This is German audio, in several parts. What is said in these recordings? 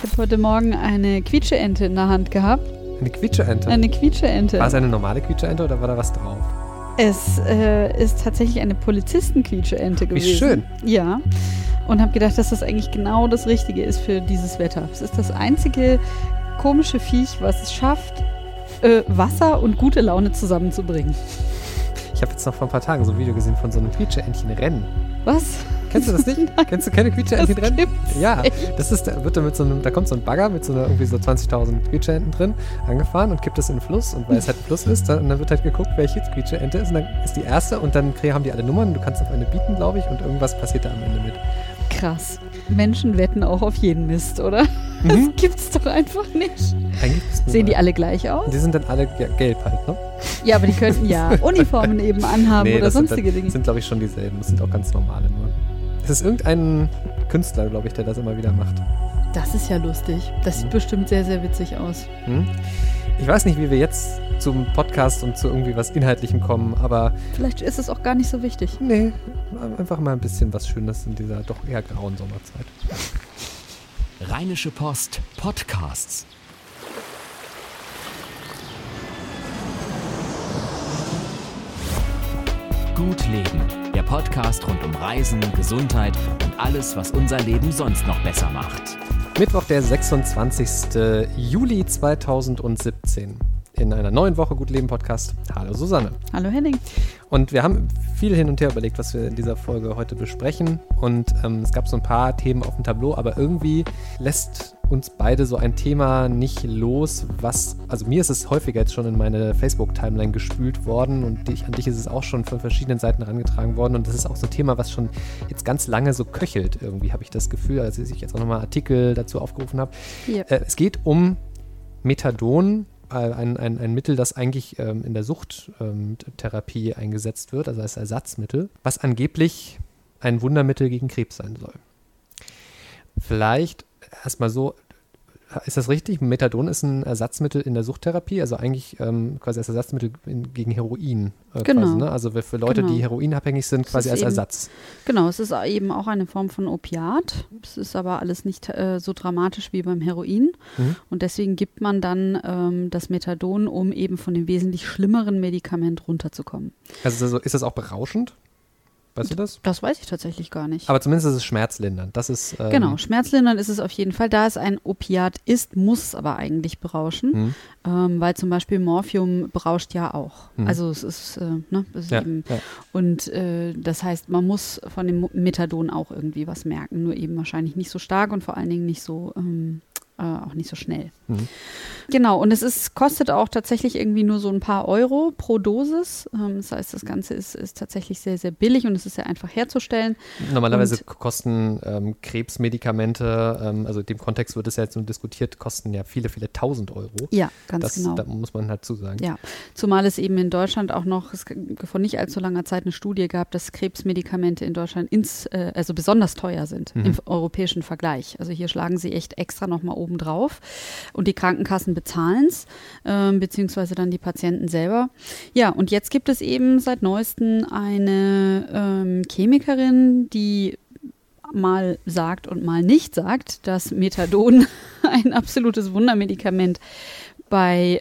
Ich habe heute Morgen eine Quietscheente in der Hand gehabt. Eine Quietscheente? Eine Quietscheente. War es eine normale Quietscheente oder war da was drauf? Es ist tatsächlich eine Polizisten-Quietscheente gewesen. Wie schön. Ja. Und habe gedacht, dass das eigentlich genau das Richtige ist für dieses Wetter. Es ist das einzige komische Viech, was es schafft, Wasser und gute Laune zusammenzubringen. Ich habe jetzt noch vor ein paar Tagen so ein Video gesehen von so einem Quietscheentchen-Rennen. Was? Kennst du das nicht? Kennst du keine Quietscheentchen-Rennen? Gibt's Ja, nicht. das ist, da kommt so ein Bagger mit so einer irgendwie so 20.000 Quietscheenten drin, angefahren und kippt das in den Fluss. Und weil es halt ein Fluss ist, dann wird halt geguckt, welche Quietscheente ist. Und dann ist die erste und dann haben die alle Nummern. Du kannst auf eine bieten, glaube ich, und irgendwas passiert da am Ende mit. Krass. Menschen wetten auch auf jeden Mist, oder? Das gibt's doch einfach nicht. Sehen die alle gleich aus? Die sind dann alle gelb halt, ne? Ja, aber die könnten ja Uniformen eben anhaben oder sonstige Dinge. Das sind, glaube ich, schon dieselben. Das sind auch ganz normale nur. Es ist irgendein Künstler, glaube ich, der das immer wieder macht. Das ist ja lustig. Das sieht bestimmt sehr, sehr witzig aus. Ich weiß nicht, wie wir jetzt zum Podcast und zu irgendwie was Inhaltlichem kommen, aber... Vielleicht ist es auch gar nicht so wichtig. Nee, einfach mal ein bisschen was Schönes in dieser doch eher grauen Sommerzeit. Rheinische Post Podcasts. Gut Leben, der Podcast rund um Reisen, Gesundheit und alles, was unser Leben sonst noch besser macht. Mittwoch, der 26. Juli 2017. In einer neuen Woche Gut Leben Podcast. Hallo Susanne. Hallo Henning. Und wir haben viel hin und her überlegt, was wir in dieser Folge heute besprechen. Und es gab so ein paar Themen auf dem Tableau, aber irgendwie lässt uns beide so ein Thema nicht los, also mir ist es häufiger jetzt schon in meine Facebook-Timeline gespült worden und an dich ist es auch schon von verschiedenen Seiten herangetragen worden. Und das ist auch so ein Thema, was schon jetzt ganz lange so köchelt. Irgendwie habe ich das Gefühl, als ich jetzt auch nochmal Artikel dazu aufgerufen habe. Yep. Es geht um Methadon. Ein Mittel, das eigentlich in der Suchttherapie eingesetzt wird, also als Ersatzmittel, was angeblich ein Wundermittel gegen Krebs sein soll. Vielleicht erstmal so, ist das richtig? Methadon ist ein Ersatzmittel in der Suchttherapie, also eigentlich quasi als Ersatzmittel gegen Heroin. Genau. Quasi, ne? Also für Leute, die heroinabhängig sind, quasi als Ersatz. Genau, es ist eben auch eine Form von Opiat. Es ist aber alles nicht so dramatisch wie beim Heroin. Und deswegen gibt man dann das Methadon, um eben von dem wesentlich schlimmeren Medikament runterzukommen. Also ist das auch berauschend? Weißt du das? Das weiß ich tatsächlich gar nicht. Aber zumindest ist es schmerzlindernd. Das ist, genau, schmerzlindernd ist es auf jeden Fall. Da es ein Opiat ist, muss es aber eigentlich berauschen, weil zum Beispiel Morphium berauscht ja auch. Also es ist, eben. Ja. Und das heißt, man muss von dem Methadon auch irgendwie was merken, nur eben wahrscheinlich nicht so stark und vor allen Dingen nicht so auch nicht so schnell. Genau, und es kostet auch tatsächlich irgendwie nur so ein paar Euro pro Dosis. Das heißt, das Ganze ist tatsächlich sehr, sehr billig und es ist sehr einfach herzustellen. Normalerweise kosten Krebsmedikamente, also in dem Kontext wird es ja jetzt nur diskutiert, kosten ja viele, viele tausend Euro. Ja, ganz genau. Da muss man halt zusagen. Ja, zumal es eben in Deutschland auch noch vor nicht allzu langer Zeit eine Studie gab, dass Krebsmedikamente in Deutschland also besonders teuer sind im europäischen Vergleich. Also hier schlagen sie echt extra nochmal oben drauf und die Krankenkassen bezahlen es, beziehungsweise dann die Patienten selber. Ja, und jetzt gibt es eben seit neuestem eine Chemikerin, die mal sagt und mal nicht sagt, dass Methadon ein absolutes Wundermedikament bei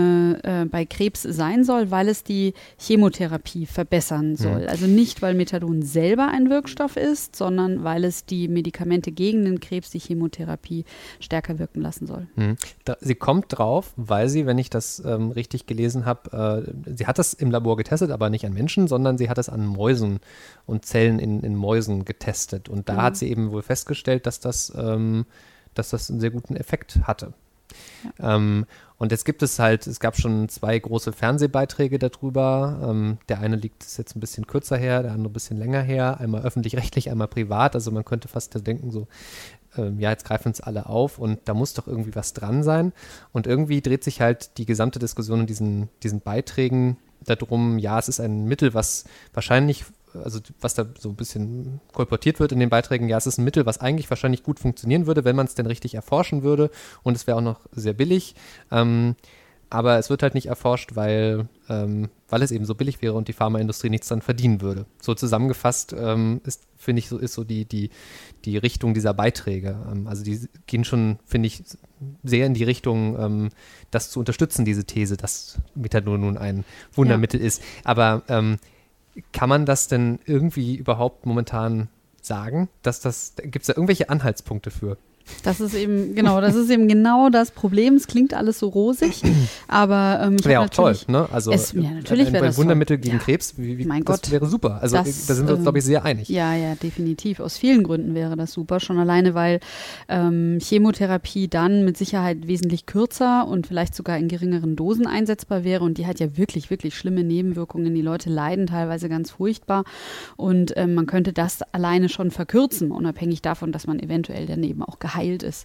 Krebs sein soll, weil es die Chemotherapie verbessern soll. Also nicht, weil Methadon selber ein Wirkstoff ist, sondern weil es die Medikamente gegen den Krebs, die Chemotherapie, stärker wirken lassen soll. Sie kommt drauf, weil sie, wenn ich das richtig gelesen habe, sie hat das im Labor getestet, aber nicht an Menschen, sondern sie hat es an Mäusen und Zellen in Mäusen getestet. Und da hat sie eben wohl festgestellt, dass das einen sehr guten Effekt hatte. Ja. Und jetzt es gab schon 2 große Fernsehbeiträge darüber. Der eine ist jetzt ein bisschen kürzer her, der andere ein bisschen länger her. Einmal öffentlich-rechtlich, einmal privat. Also man könnte fast denken so, jetzt greifen uns alle auf und da muss doch irgendwie was dran sein. Und irgendwie dreht sich halt die gesamte Diskussion in diesen Beiträgen darum, ja, es ist ein Mittel, was wahrscheinlich, also was da so ein bisschen kolportiert wird in den Beiträgen, ja, es ist ein Mittel, was eigentlich wahrscheinlich gut funktionieren würde, wenn man es denn richtig erforschen würde und es wäre auch noch sehr billig. aber es wird halt nicht erforscht, weil es eben so billig wäre und die Pharmaindustrie nichts dran verdienen würde. So zusammengefasst ist so die Richtung dieser Beiträge. Also die gehen schon, finde ich, sehr in die Richtung, das zu unterstützen, diese These, dass Methadon nun ein Wundermittel ist. Aber kann man das denn irgendwie überhaupt momentan sagen? Gibt es da irgendwelche Anhaltspunkte für? Das ist eben genau das Problem. Es klingt alles so rosig, aber wäre auch toll, ne? Also natürlich wäre das Wundermittel gegen Krebs, mein das Gott, wäre super. Also da sind wir uns, glaube ich, sehr einig. Ja, definitiv. Aus vielen Gründen wäre das super. Schon alleine, weil Chemotherapie dann mit Sicherheit wesentlich kürzer und vielleicht sogar in geringeren Dosen einsetzbar wäre. Und die hat ja wirklich, wirklich schlimme Nebenwirkungen. Die Leute leiden teilweise ganz furchtbar. Und man könnte das alleine schon verkürzen, unabhängig davon, dass man eventuell daneben auch geheilt ist.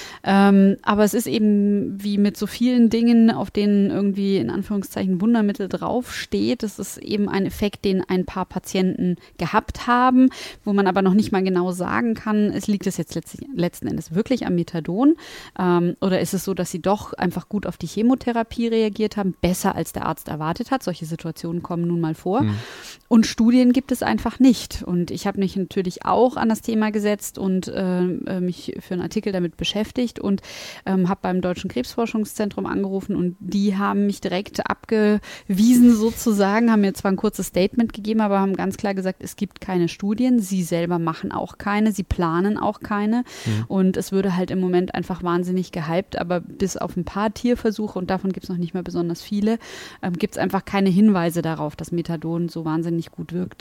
Aber es ist eben wie mit so vielen Dingen, auf denen irgendwie in Anführungszeichen Wundermittel draufsteht. Das ist eben ein Effekt, den ein paar Patienten gehabt haben, wo man aber noch nicht mal genau sagen kann, liegt es jetzt letzten Endes wirklich am Methadon oder ist es so, dass sie doch einfach gut auf die Chemotherapie reagiert haben, besser als der Arzt erwartet hat. Solche Situationen kommen nun mal vor. Und Studien gibt es einfach nicht. Und ich habe mich natürlich auch an das Thema gesetzt und mich für einen Artikel damit beschäftigt und habe beim Deutschen Krebsforschungszentrum angerufen und die haben mich direkt abgewiesen sozusagen, haben mir zwar ein kurzes Statement gegeben, aber haben ganz klar gesagt, es gibt keine Studien, sie selber machen auch keine, sie planen auch keine und es würde halt im Moment einfach wahnsinnig gehypt, aber bis auf ein paar Tierversuche und davon gibt es noch nicht mehr besonders viele, gibt es einfach keine Hinweise darauf, dass Methadon so wahnsinnig gut wirkt.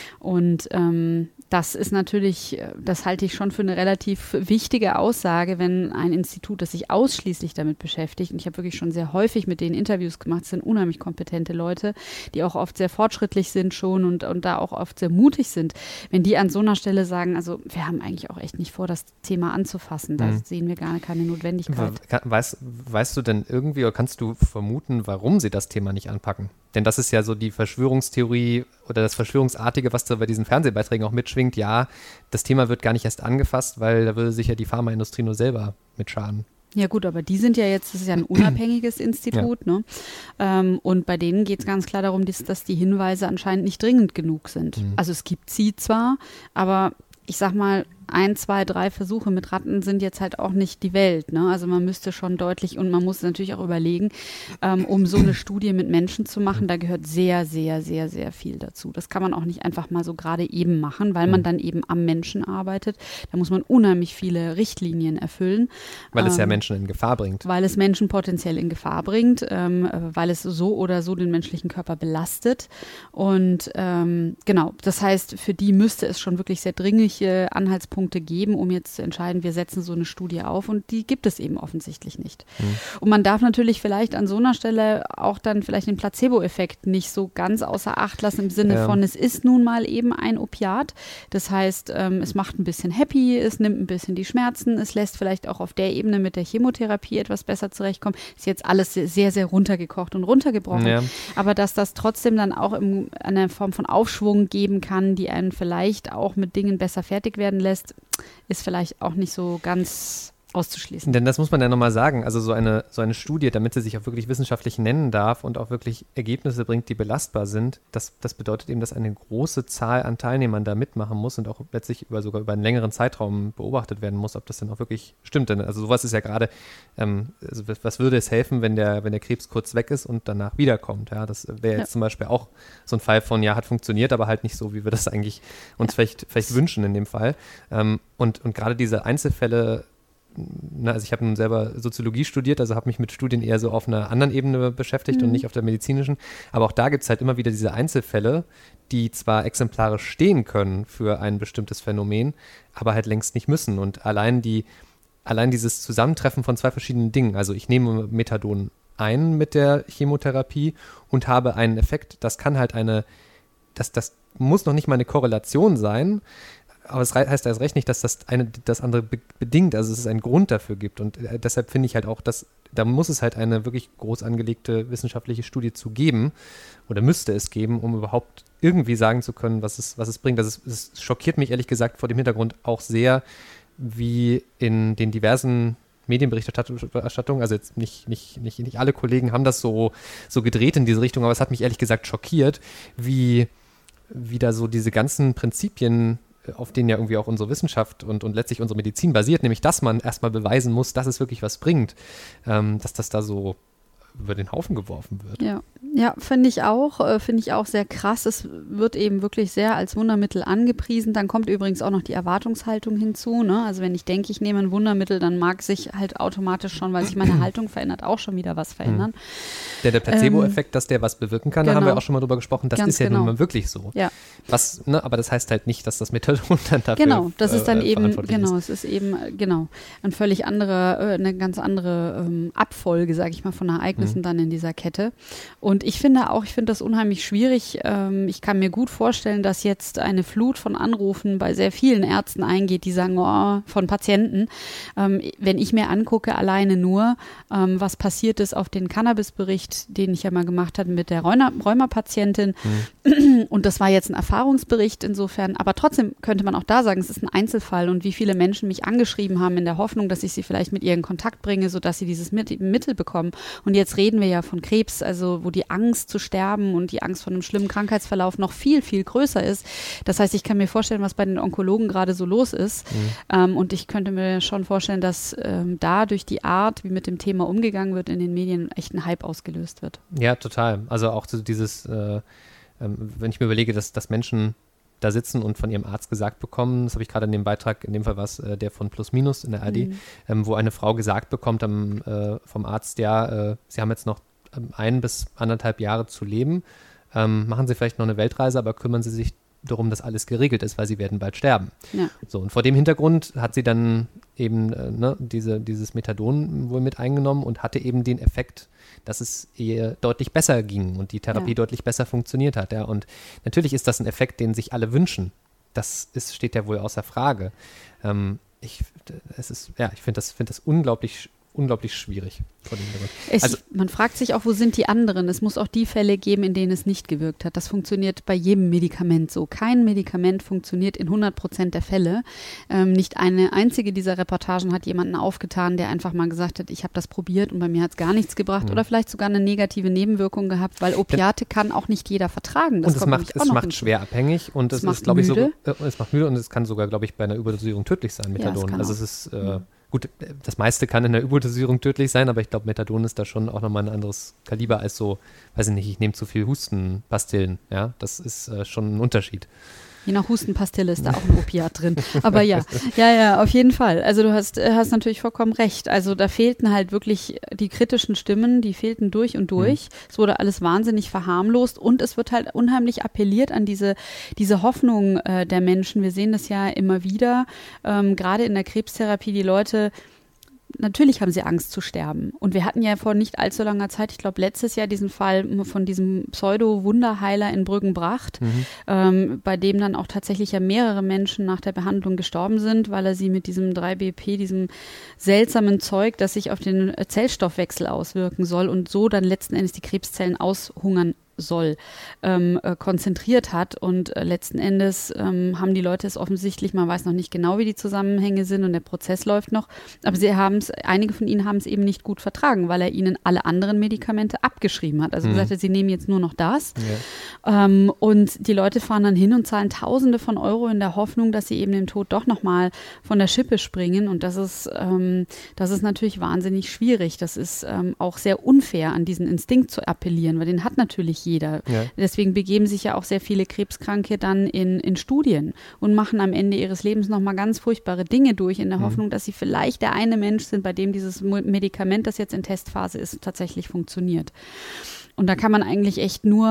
Und das ist natürlich, das halte ich schon für eine relativ wichtige Aussage, wenn ein Institut, das sich ausschließlich damit beschäftigt, und ich habe wirklich schon sehr häufig mit denen Interviews gemacht, es sind unheimlich kompetente Leute, die auch oft sehr fortschrittlich sind schon und da auch oft sehr mutig sind, wenn die an so einer Stelle sagen, also wir haben eigentlich auch echt nicht vor, das Thema anzufassen, da sehen wir gar keine Notwendigkeit. Weißt du denn irgendwie oder kannst du vermuten, warum sie das Thema nicht anpacken? Denn das ist ja so die Verschwörungstheorie oder das Verschwörungsartige, was da bei diesen Fernsehbeiträgen auch mitschwingt. Ja, das Thema wird gar nicht erst angefasst, weil da würde sich ja die Pharmaindustrie nur selber mit schaden. Ja gut, aber die sind ja jetzt, das ist ja ein unabhängiges Institut, ne? Und bei denen geht es ganz klar darum, dass die Hinweise anscheinend nicht dringend genug sind. Also es gibt sie zwar, aber ich sag mal, 1, 2, 3 Versuche mit Ratten sind jetzt halt auch nicht die Welt, ne? Also man müsste schon deutlich und man muss natürlich auch überlegen, um so eine Studie mit Menschen zu machen, da gehört sehr, sehr, sehr, sehr viel dazu. Das kann man auch nicht einfach mal so gerade eben machen, weil man dann eben am Menschen arbeitet. Da muss man unheimlich viele Richtlinien erfüllen. Weil es ja Menschen in Gefahr bringt. Weil es Menschen potenziell in Gefahr bringt, weil es so oder so den menschlichen Körper belastet. Und genau, das heißt, für die müsste es schon wirklich sehr dringliche Anhaltspunkte geben, um jetzt zu entscheiden, wir setzen so eine Studie auf und die gibt es eben offensichtlich nicht. Und man darf natürlich vielleicht an so einer Stelle auch dann vielleicht den Placebo-Effekt nicht so ganz außer Acht lassen im Sinne von, es ist nun mal eben ein Opiat. Das heißt, es macht ein bisschen happy, es nimmt ein bisschen die Schmerzen, es lässt vielleicht auch auf der Ebene mit der Chemotherapie etwas besser zurechtkommen. Ist jetzt alles sehr, sehr runtergekocht und runtergebrochen. Ja. Aber dass das trotzdem dann auch eine Form von Aufschwung geben kann, die einen vielleicht auch mit Dingen besser fertig werden lässt, ist vielleicht auch nicht so ganz auszuschließen. Denn das muss man ja nochmal sagen, also so eine Studie, damit sie sich auch wirklich wissenschaftlich nennen darf und auch wirklich Ergebnisse bringt, die belastbar sind, das bedeutet eben, dass eine große Zahl an Teilnehmern da mitmachen muss und auch letztlich sogar über einen längeren Zeitraum beobachtet werden muss, ob das denn auch wirklich stimmt. Denn also sowas ist ja gerade, also was würde es helfen, wenn der Krebs kurz weg ist und danach wiederkommt? Ja, das wäre jetzt zum Beispiel auch so ein Fall von, ja, hat funktioniert, aber halt nicht so, wie wir das eigentlich uns vielleicht wünschen in dem Fall. Und gerade diese Einzelfälle, also ich habe nun selber Soziologie studiert, also habe mich mit Studien eher so auf einer anderen Ebene beschäftigt und nicht auf der medizinischen. Aber auch da gibt es halt immer wieder diese Einzelfälle, die zwar exemplarisch stehen können für ein bestimmtes Phänomen, aber halt längst nicht müssen. Und allein dieses Zusammentreffen von zwei verschiedenen Dingen, also ich nehme Methadon ein mit der Chemotherapie und habe einen Effekt, das kann halt das muss noch nicht mal eine Korrelation sein, aber es heißt erst recht nicht, dass das eine das andere bedingt, also dass es einen Grund dafür gibt. Und deshalb finde ich halt auch, dass da muss es halt eine wirklich groß angelegte wissenschaftliche Studie zu geben oder müsste es geben, um überhaupt irgendwie sagen zu können, was es bringt. Es schockiert mich ehrlich gesagt vor dem Hintergrund auch sehr, wie in den diversen Medienberichterstattung, also jetzt nicht alle Kollegen haben das so gedreht in diese Richtung, aber es hat mich ehrlich gesagt schockiert, wie da so diese ganzen Prinzipien, auf denen ja irgendwie auch unsere Wissenschaft und letztlich unsere Medizin basiert, nämlich dass man erstmal beweisen muss, dass es wirklich was bringt, dass das da so über den Haufen geworfen wird. Ja, finde ich auch sehr krass. Es wird eben wirklich sehr als Wundermittel angepriesen. Dann kommt übrigens auch noch die Erwartungshaltung hinzu, ne? Also wenn ich denke, ich nehme ein Wundermittel, dann mag sich halt automatisch schon, weil sich meine Haltung verändert, auch schon wieder was verändern. Der Placebo-Effekt, dass der was bewirken kann, da haben wir auch schon mal drüber gesprochen, das ist ja nun mal wirklich so. Ja. Aber das heißt halt nicht, dass das Methadon dann dafür das ist dann eben, ist. Es ist eben, eine völlig andere, eine ganz andere Abfolge, sage ich mal, von Ereignissen dann in dieser Kette. Und ich finde das unheimlich schwierig. Ich kann mir gut vorstellen, dass jetzt eine Flut von Anrufen bei sehr vielen Ärzten eingeht, die sagen, von Patienten, wenn ich mir angucke, alleine nur, was passiert ist auf den Cannabis-Bericht, den ich ja mal gemacht hatte mit der Rheuma-Patientin. Und das war jetzt ein Erfahrungsbericht insofern. Aber trotzdem könnte man auch da sagen, es ist ein Einzelfall und wie viele Menschen mich angeschrieben haben in der Hoffnung, dass ich sie vielleicht mit ihr in Kontakt bringe, sodass sie dieses Mittel bekommen. Und jetzt reden wir ja von Krebs, also wo die Angst zu sterben und die Angst vor einem schlimmen Krankheitsverlauf noch viel, viel größer ist. Das heißt, ich kann mir vorstellen, was bei den Onkologen gerade so los ist. Und ich könnte mir schon vorstellen, dass da durch die Art, wie mit dem Thema umgegangen wird in den Medien, echt ein Hype ausgelöst wird. Ja, total. Also auch so dieses, wenn ich mir überlege, dass Menschen da sitzen und von ihrem Arzt gesagt bekommen, das habe ich gerade in dem Beitrag, in dem Fall war es der von Plus Minus in der ARD, wo eine Frau gesagt bekommt vom Arzt, sie haben jetzt noch 1 bis 1,5 Jahre zu leben, machen Sie vielleicht noch eine Weltreise, aber kümmern Sie sich darum, dass alles geregelt ist, weil Sie werden bald sterben. Ja. So, und vor dem Hintergrund hat sie dann eben dieses Methadon wohl mit eingenommen und hatte eben den Effekt, dass es ihr deutlich besser ging und die Therapie deutlich besser funktioniert hat. Ja. Und natürlich ist das ein Effekt, den sich alle wünschen. Das steht ja wohl außer Frage. Ich finde das unglaublich schwierig. Man fragt sich auch, wo sind die anderen? Es muss auch die Fälle geben, in denen es nicht gewirkt hat. Das funktioniert bei jedem Medikament so. Kein Medikament funktioniert in 100% der Fälle. Nicht eine einzige dieser Reportagen hat jemanden aufgetan, der einfach mal gesagt hat, ich habe das probiert und bei mir hat es gar nichts gebracht oder vielleicht sogar eine negative Nebenwirkung gehabt, weil Opiate kann auch nicht jeder vertragen. Das und es macht schwer abhängig und es ist, glaube ich, es macht müde und es kann sogar, glaube ich, bei einer Überdosierung tödlich sein, Methadon. Ja, also es ist gut, das meiste kann in der Überdosierung tödlich sein, aber ich glaube, Methadon ist da schon auch nochmal ein anderes Kaliber als so, weiß ich nicht, ich nehme zu viel Hustenpastillen. Ja, das ist schon ein Unterschied. Je nach Hustenpastille ist da auch ein Opiat drin. Aber ja, auf jeden Fall. Also du hast natürlich vollkommen recht. Also da fehlten halt wirklich die kritischen Stimmen, die fehlten durch und durch. Es wurde alles wahnsinnig verharmlost und es wird halt unheimlich appelliert an diese Hoffnung der Menschen. Wir sehen das ja immer wieder, gerade in der Krebstherapie, die Leute. Natürlich haben sie Angst zu sterben. Und wir hatten ja vor nicht allzu langer Zeit, ich glaube letztes Jahr, diesen Fall von diesem Pseudo-Wunderheiler in Brüggenbracht, bei dem dann auch tatsächlich ja mehrere Menschen nach der Behandlung gestorben sind, weil er sie mit diesem 3BP, diesem seltsamen Zeug, das sich auf den Zellstoffwechsel auswirken soll und so dann letzten Endes die Krebszellen aushungern soll, konzentriert hat und letzten Endes haben die Leute es offensichtlich, man weiß noch nicht genau, wie die Zusammenhänge sind und der Prozess läuft noch, aber einige von ihnen haben es eben nicht gut vertragen, weil er ihnen alle anderen Medikamente abgeschrieben hat. Also gesagt hat, sie nehmen jetzt nur noch das. Ja. Und die Leute fahren dann hin und zahlen Tausende von Euro in der Hoffnung, dass sie eben dem Tod doch nochmal von der Schippe springen und das ist natürlich wahnsinnig schwierig. Das ist auch sehr unfair, an diesen Instinkt zu appellieren, weil den hat natürlich jeder. Ja. Deswegen begeben sich ja auch sehr viele Krebskranke dann in Studien und machen am Ende ihres Lebens nochmal ganz furchtbare Dinge durch, in der Hoffnung, dass sie vielleicht der eine Mensch sind, bei dem dieses Medikament, das jetzt in Testphase ist, tatsächlich funktioniert. Und da kann man eigentlich echt nur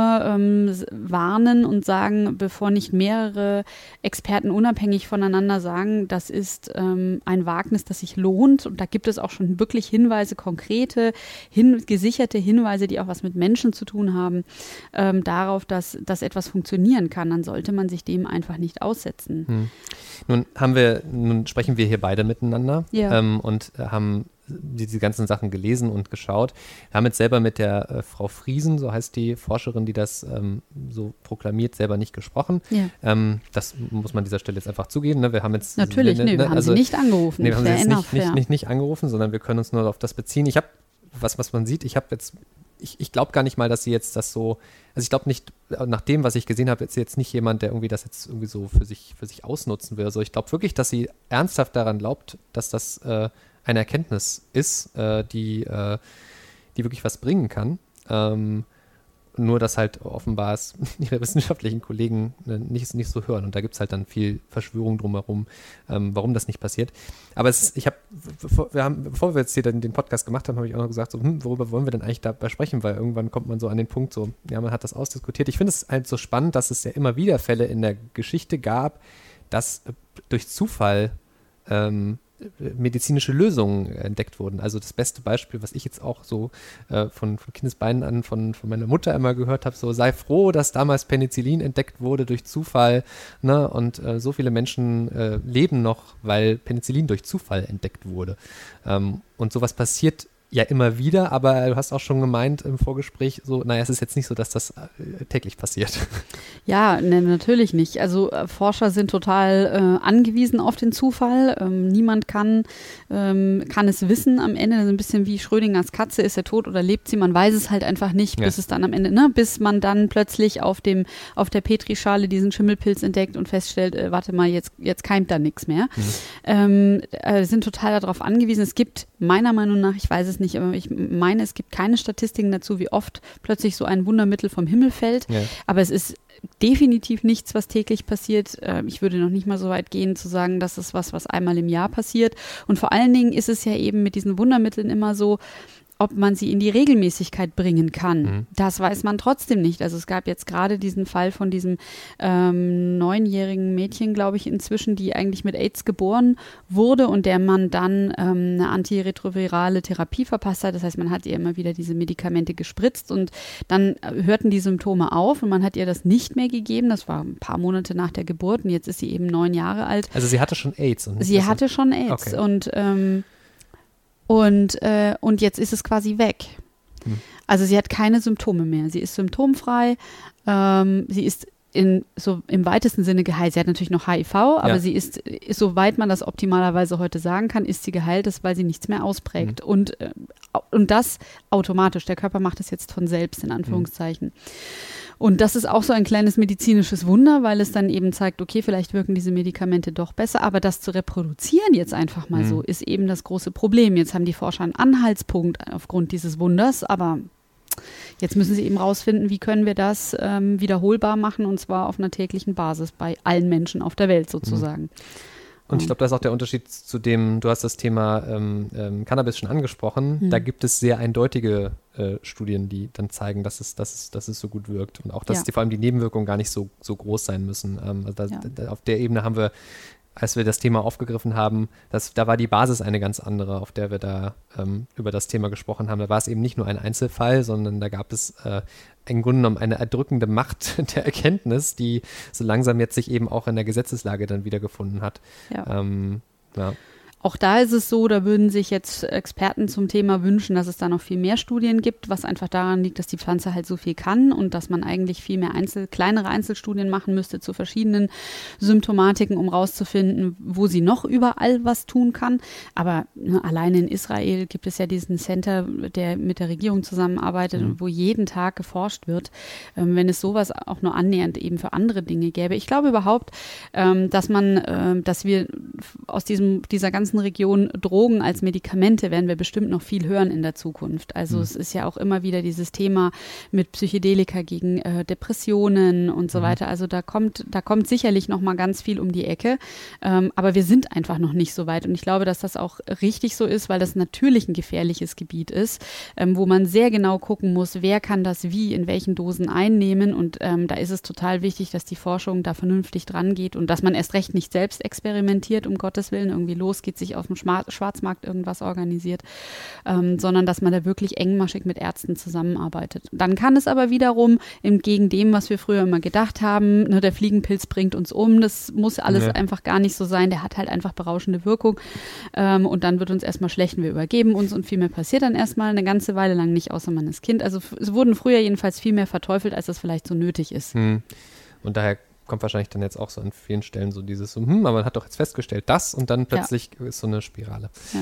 warnen und sagen, bevor nicht mehrere Experten unabhängig voneinander sagen, das ist ein Wagnis, das sich lohnt. Und da gibt es auch schon wirklich Hinweise, konkrete, gesicherte Hinweise, die auch was mit Menschen zu tun haben, darauf, dass etwas funktionieren kann. Dann sollte man sich dem einfach nicht aussetzen. Nun sprechen wir hier beide miteinander und haben diese ganzen Sachen gelesen und geschaut. Wir haben jetzt selber mit der Frau Friesen, so heißt die Forscherin, die das so proklamiert, selber nicht gesprochen. Ja. Das muss man an dieser Stelle jetzt einfach zugeben. Ne? Wir haben jetzt natürlich, wir haben sie nicht angerufen. Nee, wir haben sie jetzt nicht angerufen, sondern wir können uns nur auf das beziehen. Ich habe, was man sieht, ich glaube gar nicht mal, dass sie jetzt das so, also ich glaube nicht, nach dem, was ich gesehen habe, ist sie jetzt nicht jemand, der irgendwie das jetzt irgendwie so für sich ausnutzen will. Also ich glaube wirklich, dass sie ernsthaft daran glaubt, dass das eine Erkenntnis ist, die wirklich was bringen kann. Nur, dass halt offenbar es ihre wissenschaftlichen Kollegen nicht so hören. Und da gibt es halt dann viel Verschwörung drumherum, warum das nicht passiert. Aber bevor wir jetzt hier den Podcast gemacht haben, habe ich auch noch gesagt, so, worüber wollen wir denn eigentlich dabei sprechen? Weil irgendwann kommt man so an den Punkt, so, ja, man hat das ausdiskutiert. Ich finde es halt so spannend, dass es ja immer wieder Fälle in der Geschichte gab, dass durch Zufall medizinische Lösungen entdeckt wurden. Also das beste Beispiel, was ich jetzt auch so von Kindesbeinen an von meiner Mutter immer gehört habe, so sei froh, dass damals Penicillin entdeckt wurde durch Zufall, ne? Und so viele Menschen leben noch, weil Penicillin durch Zufall entdeckt wurde. Und sowas passiert ja immer wieder, aber du hast auch schon gemeint im Vorgespräch, so, naja, es ist jetzt nicht so, dass das täglich passiert. Ja, natürlich nicht. Also Forscher sind total angewiesen auf den Zufall. Niemand kann es wissen am Ende. Das ist ein bisschen wie Schrödingers Katze, ist er tot oder lebt sie? Man weiß es halt einfach nicht, bis es dann am Ende, bis man dann plötzlich auf der Petrischale diesen Schimmelpilz entdeckt und feststellt, warte mal, jetzt keimt da nichts mehr. Sind total darauf angewiesen. Es gibt meiner Meinung nach, ich weiß es nicht, aber ich meine, es gibt keine Statistiken dazu, wie oft plötzlich so ein Wundermittel vom Himmel fällt. Ja. Aber es ist definitiv nichts, was täglich passiert. Ich würde noch nicht mal so weit gehen, zu sagen, das ist was einmal im Jahr passiert. Und vor allen Dingen ist es ja eben mit diesen Wundermitteln immer so, ob man sie in die Regelmäßigkeit bringen kann. Das weiß man trotzdem nicht. Also es gab jetzt gerade diesen Fall von diesem 9-jährigen Mädchen, glaube ich, inzwischen, die eigentlich mit AIDS geboren wurde und der man dann eine antiretrovirale Therapie verpasst hat. Das heißt, man hat ihr immer wieder diese Medikamente gespritzt und dann hörten die Symptome auf und man hat ihr das nicht mehr gegeben. Das war ein paar Monate nach der Geburt und jetzt ist sie eben 9 Jahre alt. Also sie hatte schon AIDS? Sie hatte schon AIDS, okay. Und jetzt ist es quasi weg. Also sie hat keine Symptome mehr. Sie ist symptomfrei. Sie ist so im weitesten Sinne geheilt. Sie hat natürlich noch HIV, aber sie ist, soweit man das optimalerweise heute sagen kann, ist sie geheilt, weil sie nichts mehr ausprägt. Und das automatisch. Der Körper macht es jetzt von selbst, in Anführungszeichen. Und das ist auch so ein kleines medizinisches Wunder, weil es dann eben zeigt, okay, vielleicht wirken diese Medikamente doch besser, aber das zu reproduzieren jetzt einfach mal so, ist eben das große Problem. Jetzt haben die Forscher einen Anhaltspunkt aufgrund dieses Wunders, aber jetzt müssen sie eben rausfinden, wie können wir das wiederholbar machen und zwar auf einer täglichen Basis bei allen Menschen auf der Welt sozusagen. Und ich glaube, das ist auch der Unterschied zu dem, du hast das Thema Cannabis schon angesprochen, da gibt es sehr eindeutige Studien, die dann zeigen, dass es so gut wirkt und auch, dass vor allem die Nebenwirkungen gar nicht so groß sein müssen. Auf der Ebene haben wir, als wir das Thema aufgegriffen haben, da war die Basis eine ganz andere, auf der wir da über das Thema gesprochen haben. Da war es eben nicht nur ein Einzelfall, sondern da gab es im Grunde genommen eine erdrückende Macht der Erkenntnis, die so langsam jetzt sich eben auch in der Gesetzeslage dann wiedergefunden hat. Ja. Auch da ist es so, da würden sich jetzt Experten zum Thema wünschen, dass es da noch viel mehr Studien gibt, was einfach daran liegt, dass die Pflanze halt so viel kann und dass man eigentlich viel mehr kleinere Einzelstudien machen müsste zu verschiedenen Symptomatiken, um rauszufinden, wo sie noch überall was tun kann. Aber alleine in Israel gibt es ja diesen Center, der mit der Regierung zusammenarbeitet und wo jeden Tag geforscht wird. Wenn es sowas auch nur annähernd eben für andere Dinge gäbe. Ich glaube überhaupt, dass wir aus dieser ganzen Region Drogen als Medikamente werden wir bestimmt noch viel hören in der Zukunft. Also es ist ja auch immer wieder dieses Thema mit Psychedelika gegen Depressionen und so weiter. Also da kommt sicherlich noch mal ganz viel um die Ecke. Aber wir sind einfach noch nicht so weit. Und ich glaube, dass das auch richtig so ist, weil das natürlich ein gefährliches Gebiet ist, wo man sehr genau gucken muss, wer kann das wie in welchen Dosen einnehmen. Und da ist es total wichtig, dass die Forschung da vernünftig dran geht und dass man erst recht nicht selbst experimentiert, um Gottes Willen. Irgendwie los geht's sich auf dem Schwarzmarkt irgendwas organisiert, sondern dass man da wirklich engmaschig mit Ärzten zusammenarbeitet. Dann kann es aber wiederum, entgegen dem, was wir früher immer gedacht haben, ne, der Fliegenpilz bringt uns um, das muss alles einfach gar nicht so sein, der hat halt einfach berauschende Wirkung und dann wird uns erstmal schlecht und wir übergeben uns und viel mehr passiert dann erstmal eine ganze Weile lang nicht, außer man ist Kind. Also es wurden früher jedenfalls viel mehr verteufelt, als das vielleicht so nötig ist. Und daher kommt wahrscheinlich dann jetzt auch so an vielen Stellen so dieses so, aber man hat doch jetzt festgestellt, das und dann plötzlich ist so eine Spirale. Ja.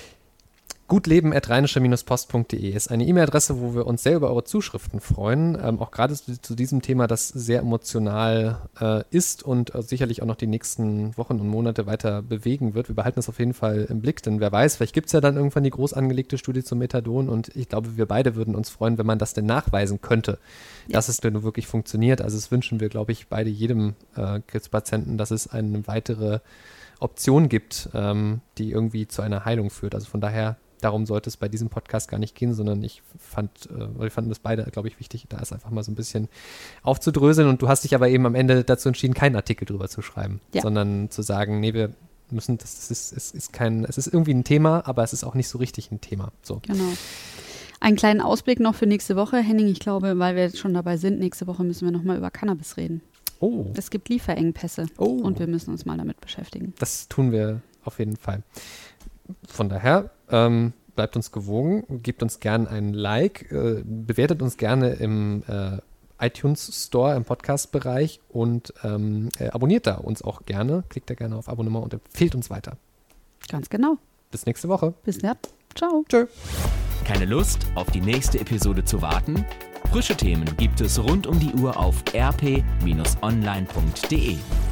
gutleben@rheinische-post.de ist eine E-Mail-Adresse, wo wir uns sehr über eure Zuschriften freuen. Auch gerade zu diesem Thema, das sehr emotional ist und sicherlich auch noch die nächsten Wochen und Monate weiter bewegen wird. Wir behalten das auf jeden Fall im Blick, denn wer weiß, vielleicht gibt es ja dann irgendwann die groß angelegte Studie zum Methadon und ich glaube, wir beide würden uns freuen, wenn man das denn nachweisen könnte, dass es denn wirklich funktioniert. Also das wünschen wir, glaube ich, beide jedem Krebspatienten, dass es eine weitere Option gibt, die irgendwie zu einer Heilung führt. Also von daher, darum sollte es bei diesem Podcast gar nicht gehen, sondern wir fanden das beide, glaube ich, wichtig, da ist einfach mal so ein bisschen aufzudröseln und du hast dich aber eben am Ende dazu entschieden, keinen Artikel drüber zu schreiben, sondern zu sagen, nee, wir müssen, es ist irgendwie ein Thema, aber es ist auch nicht so richtig ein Thema. So. Genau. Einen kleinen Ausblick noch für nächste Woche, Henning, ich glaube, weil wir jetzt schon dabei sind, nächste Woche müssen wir nochmal über Cannabis reden. Oh. Es gibt Lieferengpässe und wir müssen uns mal damit beschäftigen. Das tun wir auf jeden Fall. Von daher, bleibt uns gewogen, gebt uns gerne einen Like, bewertet uns gerne im iTunes Store, im Podcast-Bereich und abonniert da uns auch gerne, klickt da gerne auf Abonnement und empfiehlt uns weiter. Ganz genau. Bis nächste Woche. Bis dann. Ciao. Tschö. Keine Lust, auf die nächste Episode zu warten? Frische Themen gibt es rund um die Uhr auf rp-online.de.